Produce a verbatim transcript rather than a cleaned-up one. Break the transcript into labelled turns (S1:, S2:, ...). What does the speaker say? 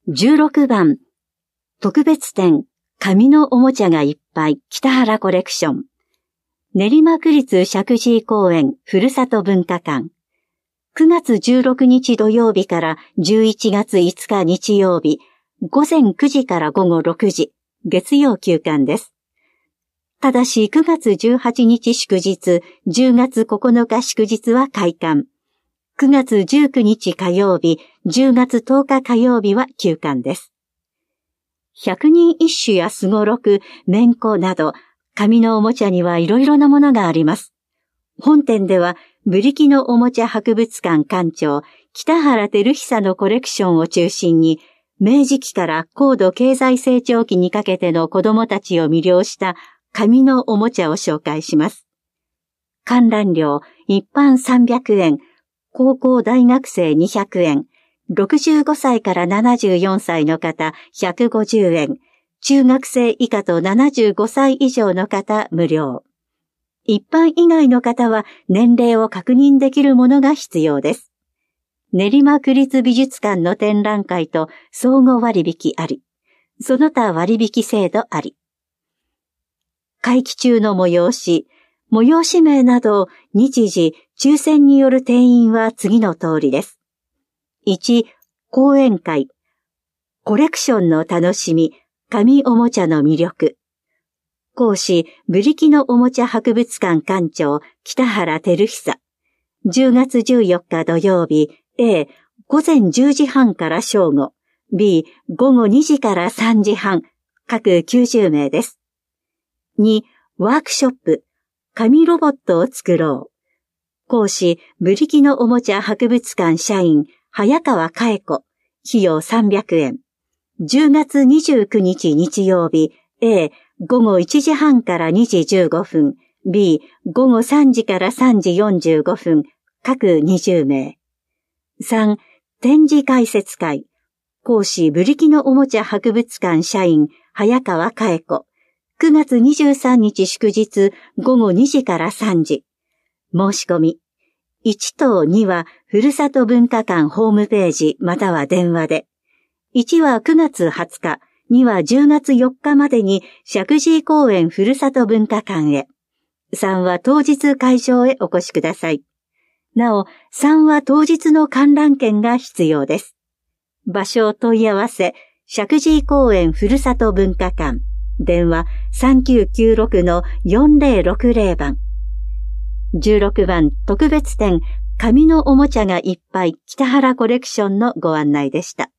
S1: じゅうろくばん、特別展、紙のおもちゃがいっぱい、北原コレクション。練馬区立石神井公園ふるさと文化館。くがつじゅうろくにち土曜日からじゅういちがついつか日曜日、ごぜんくじからごごろくじ、月曜休館です。ただしくがつじゅうはちにち祝日、じゅうがつここのか祝日は開館。くがつじゅうくにち火曜日、じゅうがつとおか火曜日は休館です。百人一首やすごろく、めんこなど、紙のおもちゃにはいろいろなものがあります。本店では、ブリキのおもちゃ博物館館長、北原照久のコレクションを中心に、明治期から高度経済成長期にかけての子供たちを魅了した紙のおもちゃを紹介します。観覧料、一般さんびゃくえん、高校大学生にひゃくえん、ろくじゅうごさいからななじゅうよんさいの方ひゃくごじゅうえん、中学生以下とななじゅうごさい以上の方無料。一般以外の方は年齢を確認できるものが必要です。練馬区立美術館の展覧会と相互割引あり、その他割引制度あり。会期中の催し、催し名など日時、抽選による定員は次の通りです。いち、講演会。コレクションの楽しみ、紙おもちゃの魅力。講師、ブリキのおもちゃ博物館館長、北原照久。じゅうがつじゅうよっか土曜日、A、ごぜんじゅうじはんから正午。B、ごごにじからさんじはん。各きゅうじゅうめいです。に、ワークショップ。紙ロボットを作ろう。講師、ブリキのおもちゃ博物館社員、早川佳恵子。費用さんびゃくえん。じゅうがつにじゅうくにち日曜日、A、ごごいちじはんからにじじゅうごふん。B、ごごさんじからさんじよんじゅうごふん。各にじゅうめい。さん、展示解説会。講師、ブリキのおもちゃ博物館社員、早川佳恵子。くがつにじゅうさんにち祝日、ごごにじからさんじ。申し込み。いちとには、ふるさと文化館ホームページまたは電話で。いちはくがつはつか、にはじゅうがつよっかまでに石神井公園ふるさと文化館へ。さんは当日会場へお越しください。なお、さんは当日の観覧券が必要です。場所問い合わせ、石神井公園ふるさと文化館。電話 さんきゅうきゅうろくのよんぜろろくぜろ 番。じゅうろくばん特別展、紙のおもちゃがいっぱい北原コレクションのご案内でした。